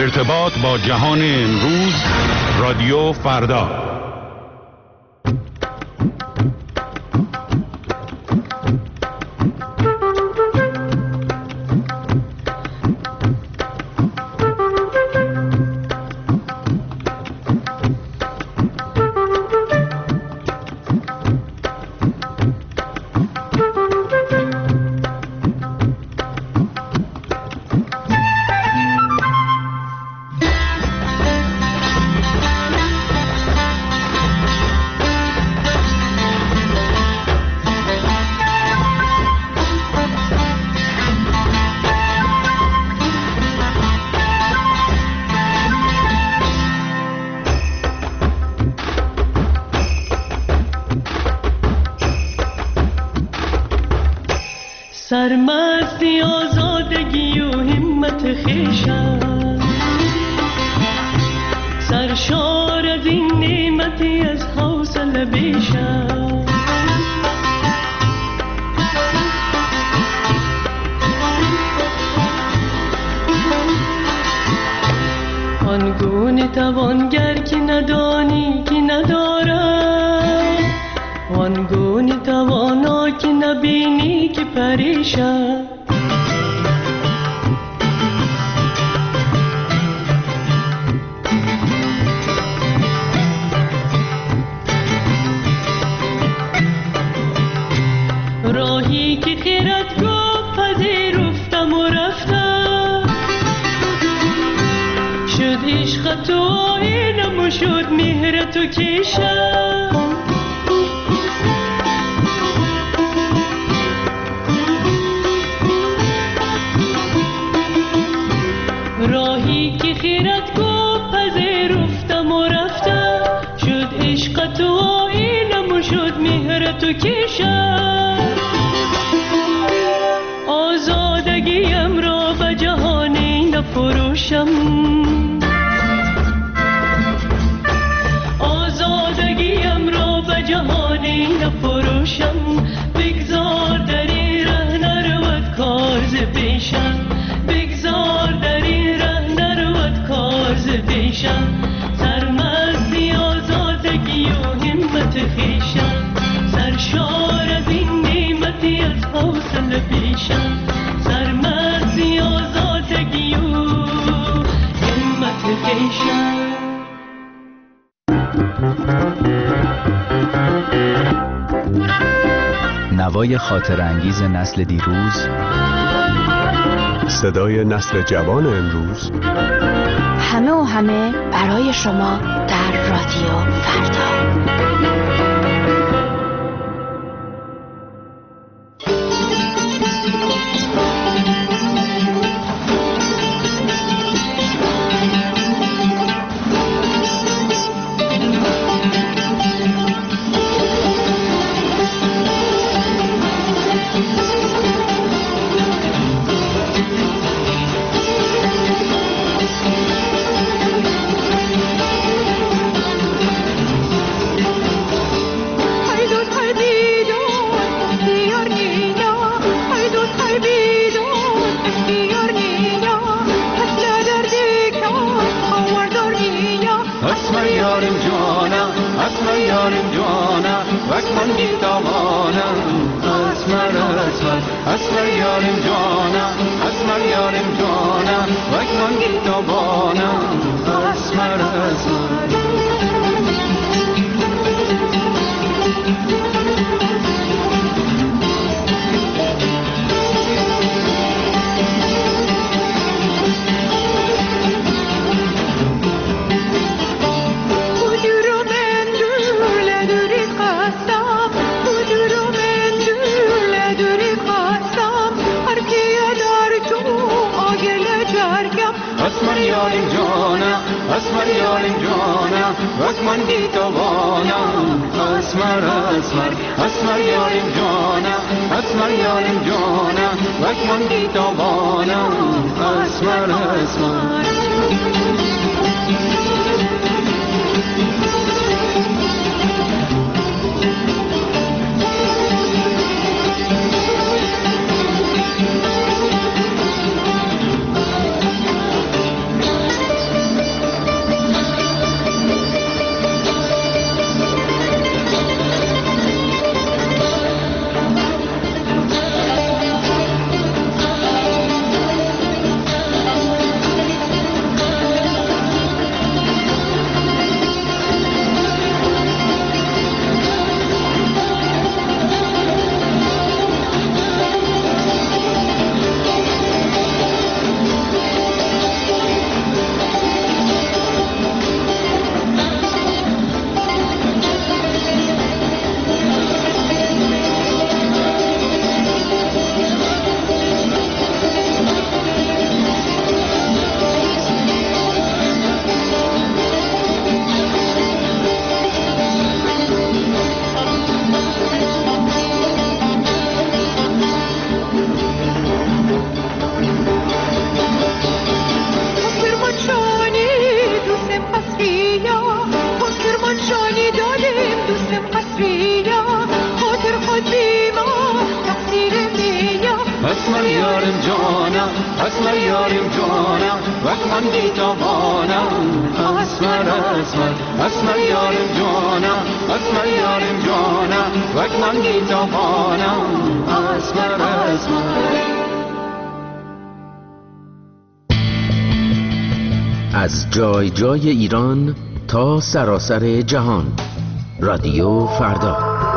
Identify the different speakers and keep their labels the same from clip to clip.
Speaker 1: ارتباط با جهان امروز، رادیو فردا.
Speaker 2: سرمستی آزادگی و همت خویشم، سرشار از این نعمتی از حوصله بیشم. آنگونه توانگر که ندانی که ندارد، آنگونه توانا که نبینی که پریشان. راهی که خیرت گفت پذیرفتم و رفتم، شد عشق تو آینم و شد مهر تو کشم. راهی که خیرت گفت پذیرفتم و رفتم، شد عشق تو آینم و شد مهر تو کشم. آزادگیم را به جهانی نفروشم، آزادگیم را به جهانی نفروشم. بگذار در این ره نرود کار ز پیشم، بگذار در این ره نرود کار ز پیشم. سرمستی آزادگی و همت خویشم، سرشار از این نعمتی از حوصله پیشم. سرمستی آزادگی و همت خویشم.
Speaker 3: نوای خاطرانگیز نسل دیروز،
Speaker 4: صدای نسل جوان امروز،
Speaker 5: همه و همه برای شما در رادیو فردا.
Speaker 6: اسمر یارم جانم وقت من دیتابانم اسمر اسمر اسمر یارم جانم اسمر یارم جانم وقت من دیتابانم اسمر اسمر.
Speaker 7: از جای جای ایران تا سراسر جهان، رادیو فردا.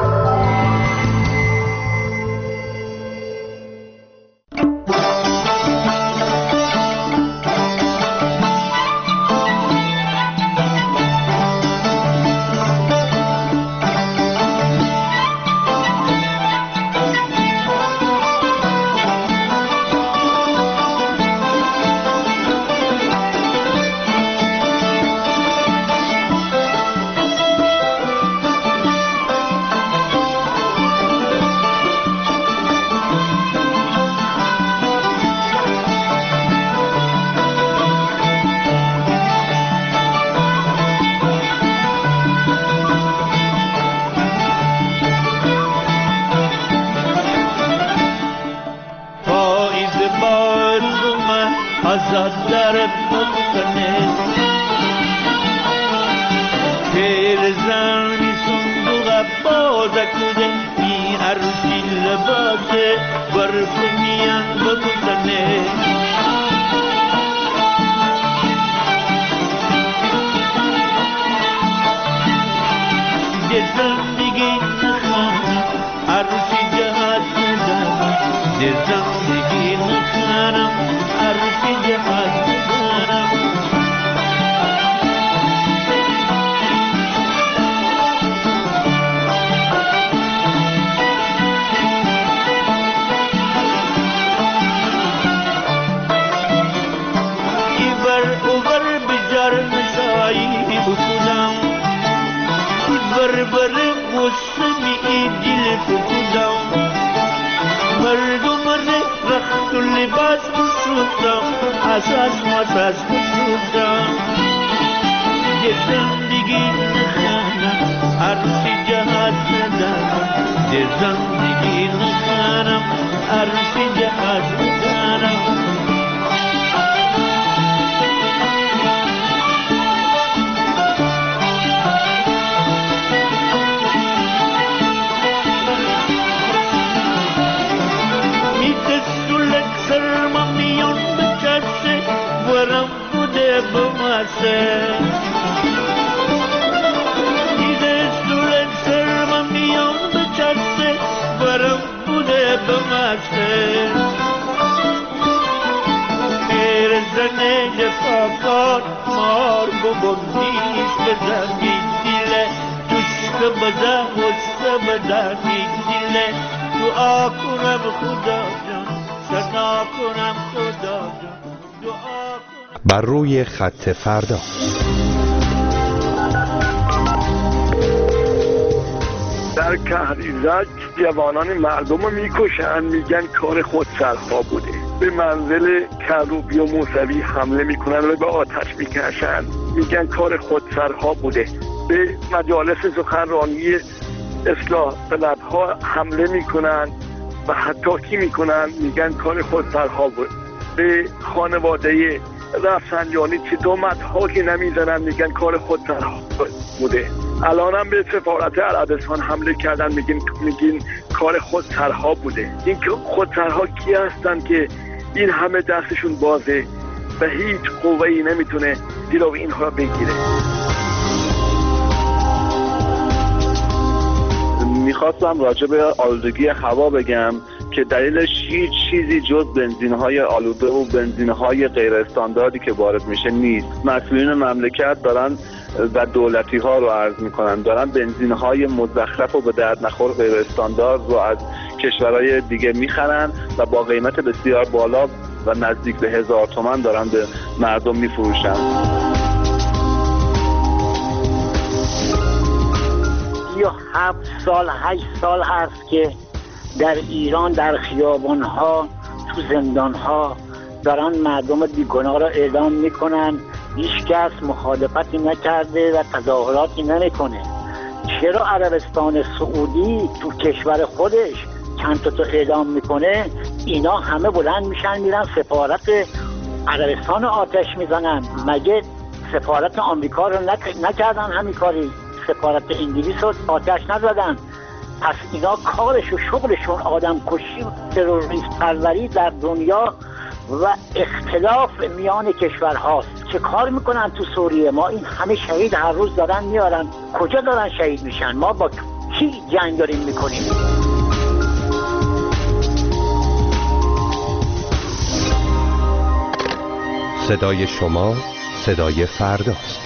Speaker 4: بر روی خط فردا.
Speaker 8: در کهریزک جوانان مردم رو میکشن، میگن کار خودسرها بوده. به منزل کروبی و موسوی حمله میکنن و به آتش میکشن، میگن کار خودسرها بوده. به مجالس سخنرانی اصلاح طلبها حمله میکنن و حتی میکنن، میگن کار خودسرها بوده. به خانواده رفسنجانی چه تهمت‌ها که نمیزنن، میگن کار خودسرها بوده. الان هم به سفارت عربستان حمله کردن، میگین کار خودسرها بوده. این خودسرها کی هستن که این همه دستشون بازه و هیچ قوه‌ای نمیتونه جلوی اینها را بگیره؟
Speaker 9: میخواستم راجع به آلودگی هوا بگم که دلیلش هیچ چیزی جز بنزین‌های آلوده و بنزین‌های غیر استانداردی که وارد میشه نیست. مسئولین مملکت دارن و دولتی‌ها رو عرض میکنن دارن بنزین‌های مزخرف و به درد نخور غیر استاندارد رو از کشورهای دیگه میخرن و با قیمت بسیار بالا و نزدیک به 1000 تومان دارن به مردم میفروشن.
Speaker 10: یا 7 سال 8 سال هست که در ایران در خیابان‌ها تو زندان‌ها دارن مردم بیگناه را اعدام میکنن، هیچ کس مخالفتی نکرده و تظاهراتی نمیکنه. چرا عربستان سعودی تو کشور خودش چند تا اعدام میکنه، اینا همه بلند میشن میرن سفارت عربستان آتش میزنن. مگه سفارت آمریکا رو نکردن همین کاری؟ سفارت انگلیس رو آتش نزدن؟ پس اینا کارش و شغلشون آدم کشی، تروریست پروری در دنیا و اختلاف میان کشورهاست. چه کار میکنن تو سوریه؟ ما این همه شهید هر روز دارن میارن، کجا دارن شهید میشن؟ ما با کی جنگ داریم میکنیم؟
Speaker 4: صدای شما صدای فرداست.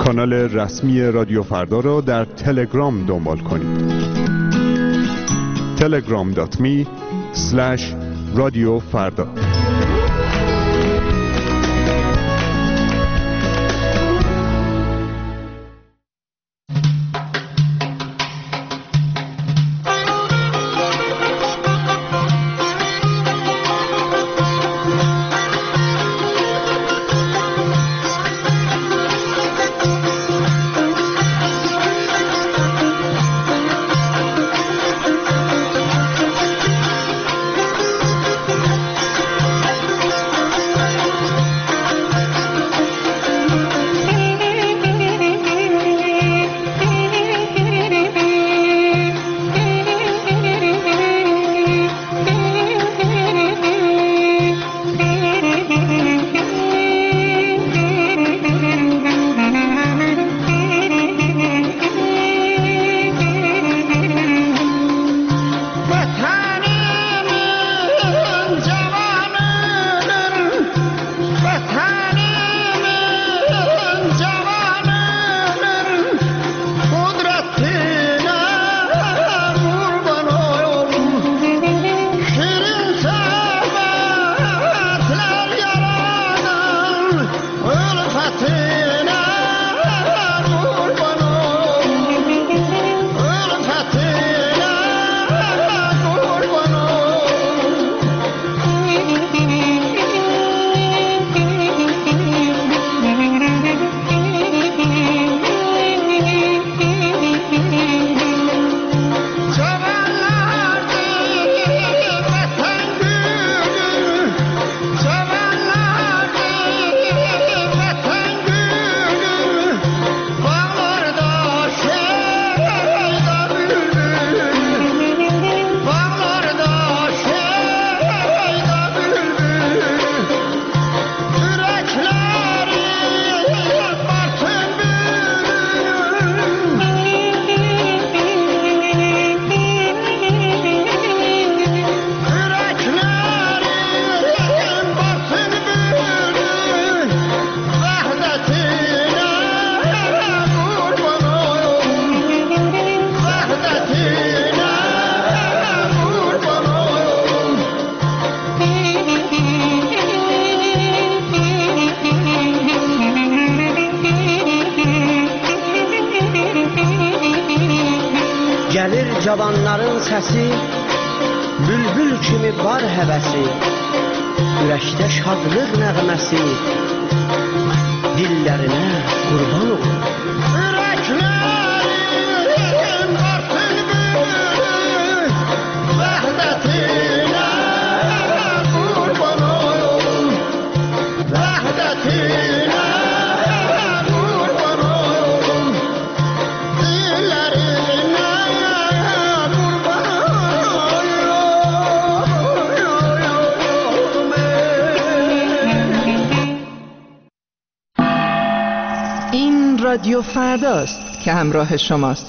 Speaker 1: کانال رسمی رادیو فردا را در تلگرام دنبال کنید. telegram.me/رادیو فردا.
Speaker 11: Cavanların səsi, bülbül kimi var həvəsi, ürəkdə şadlıq nəğməsi, dillərinə qurban olur. Ürəklərim barsın bülbül, vəhdətinə qurban olur, vəhdətinə.
Speaker 12: رادیو فرداست که همراه شماست.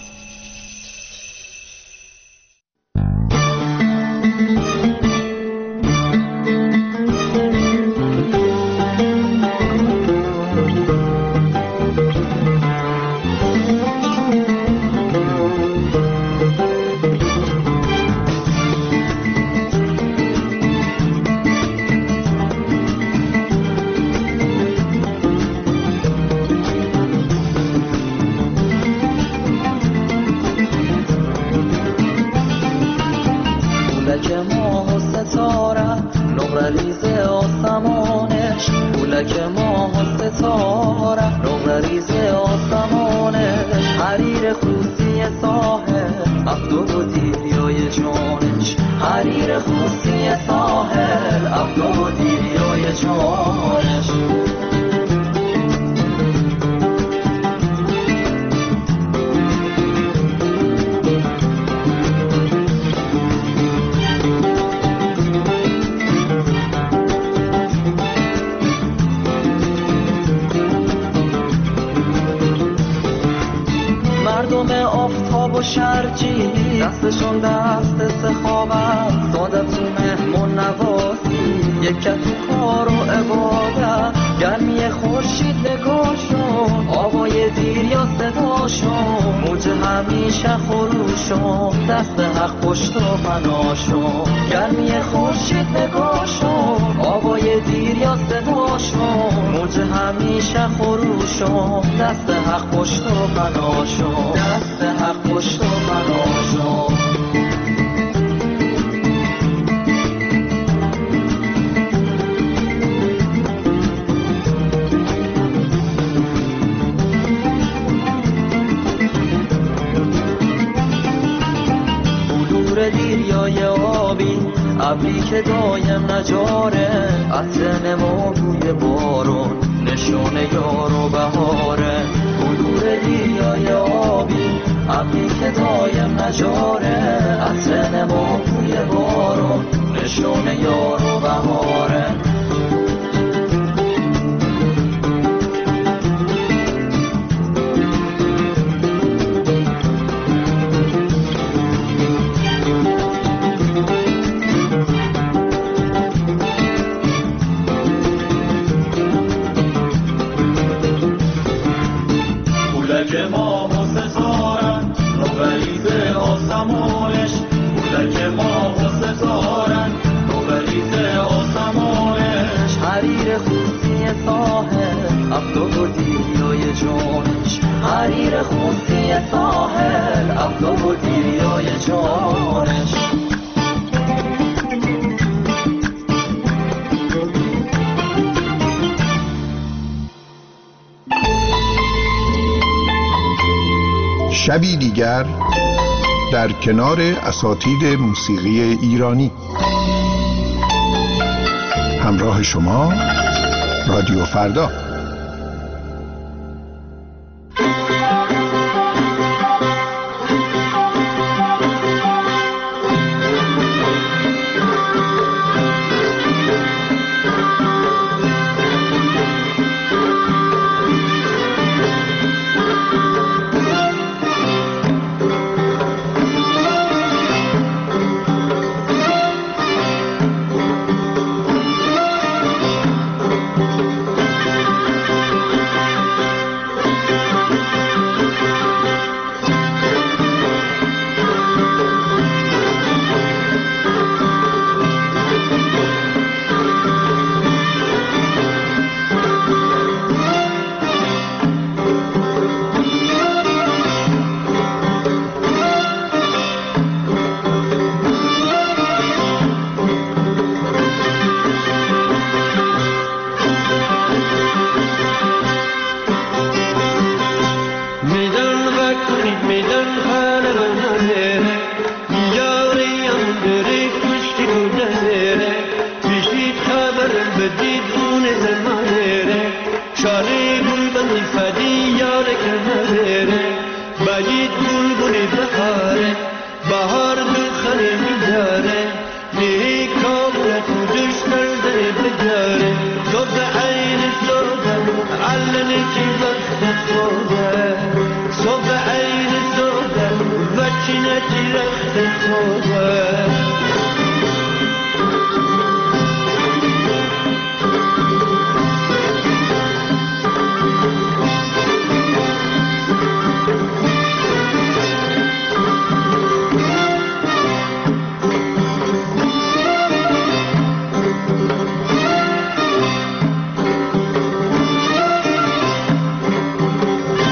Speaker 13: و شرجی دستشون دست سخاوت ساده تو مهمون نوازی یکت تو کار و عبادت گرمی خورشید نگاهشون آوای همیشه خروشم، دست حق پشت و پناشم، گرمی خورشید نگاشم، آوای دیر یا صداشم، موج همیشه خروشم، دست حق پشت و پناشم، دست حق پشت و پناشم. دیریای آبی ابری که دایم نجاره، عطر نما بوی بارون نشونه یار و بهاره. بلور دیریای آبی ابری که دایم نجاره، عطر نما بوی بارون نشونه یار و بهاره. حریر خوصی ساحل افدار و دیریای جانش.
Speaker 14: شبی دیگر در کنار اساتید موسیقی ایرانی. همراه شما رادیو فردا.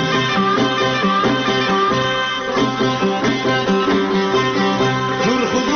Speaker 11: Turhu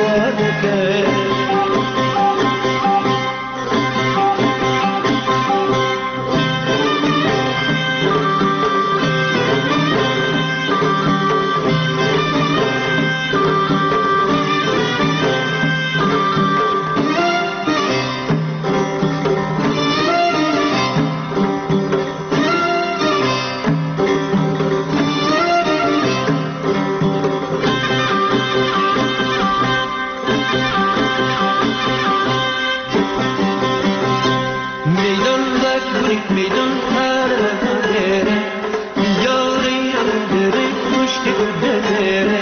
Speaker 2: وارده میدان هر دره یاری دره کشتی دره